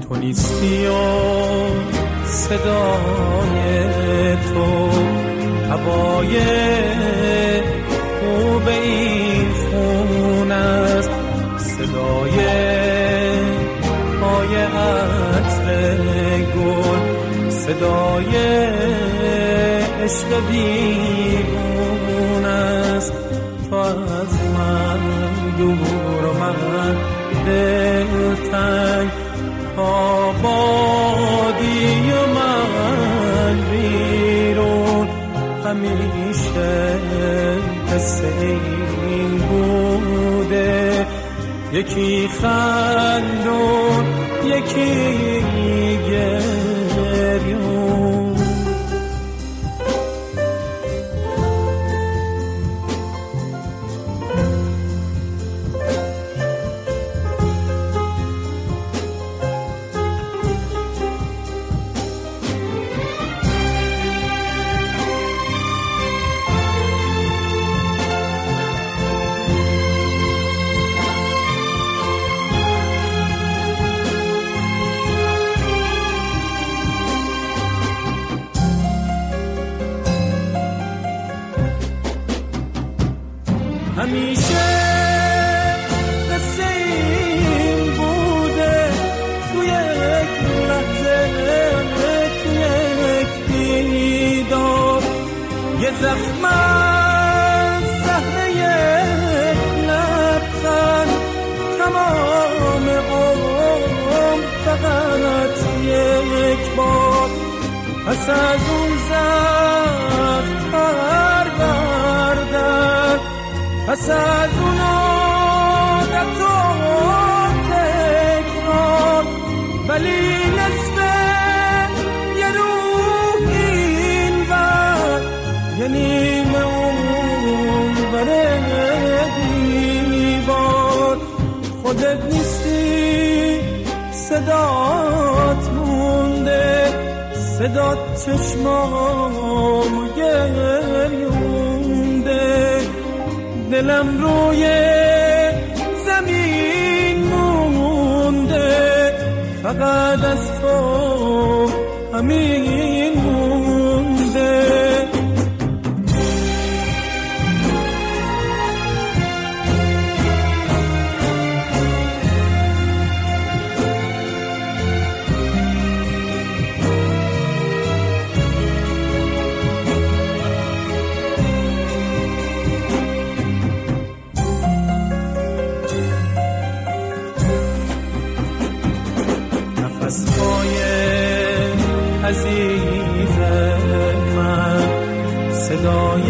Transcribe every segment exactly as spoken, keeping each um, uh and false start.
تو نیستی و صدای تو هوای خوب این خون است، صدای پای عطر گل، صدای عشق بیرون است. تو از من دور و من دلتنگ، تا بادی و من بیرون، همیشه قصه این بوده، یکی خندون یکی گریون. همیشه قصه این بوده، توی یک لحظه، توی یک دیدار، یه زخم زهره یک لبخند، تمام عمر فقط یک بار. پس از اون زخم پروردن، پس از اون عادت و تکرار، ولی نصف یه روح این ور، یه نیمه اون بره دیوار. خودت نیستی، صدات مونده، صدات چشمام گریونده، دلم روی زمین مونده، فقط از تو همین مونده. عزیز من، صدای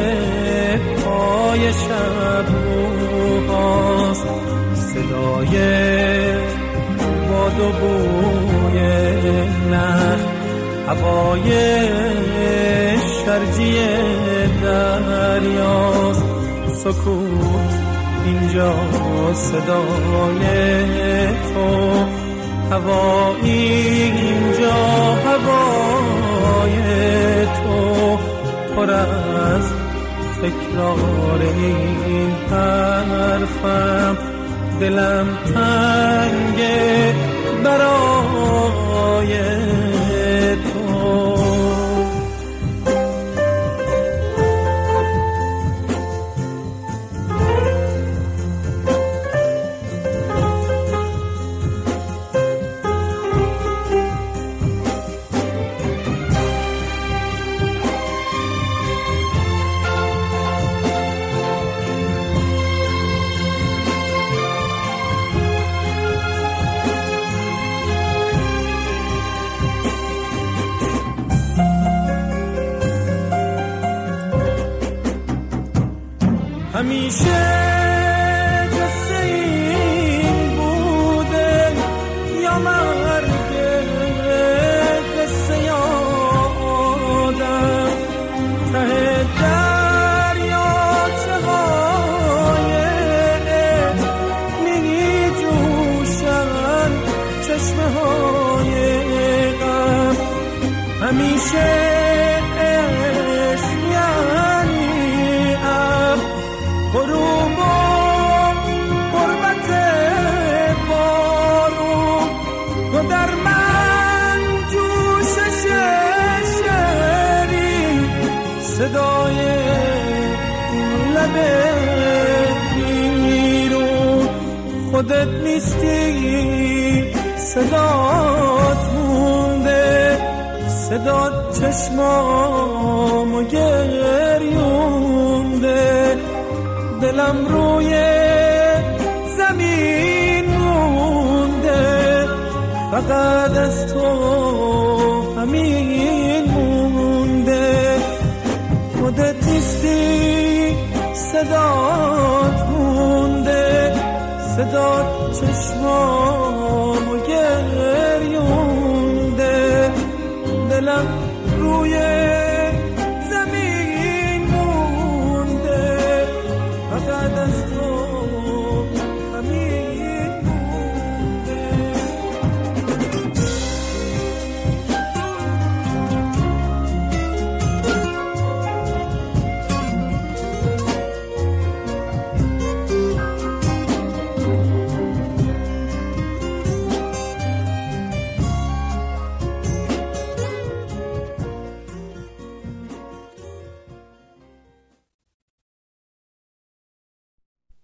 پای شب روهاست، صدای باد و بوی نخ، هوای شرجی دریاست. سکوت اینجا صدای تو، هوایی اینجا هوای تو، پر از تکرار این حرفم، دلم تنگه برای تو. همیشه قصه این بوده، یا مرگ قصه یا آدم، ته دریاچه های می جوشن چشمه های غم. همیشه غروب و غربت بارون، تو در صدای لب بیرون، خودت نیستی صدات مونده، صدات چشمامو گریونده، دلم روی زمین مونده، فقط از تو همین مونده، خودت نیستی صدات مونده، صدات چشمامو گریونده، دلم روی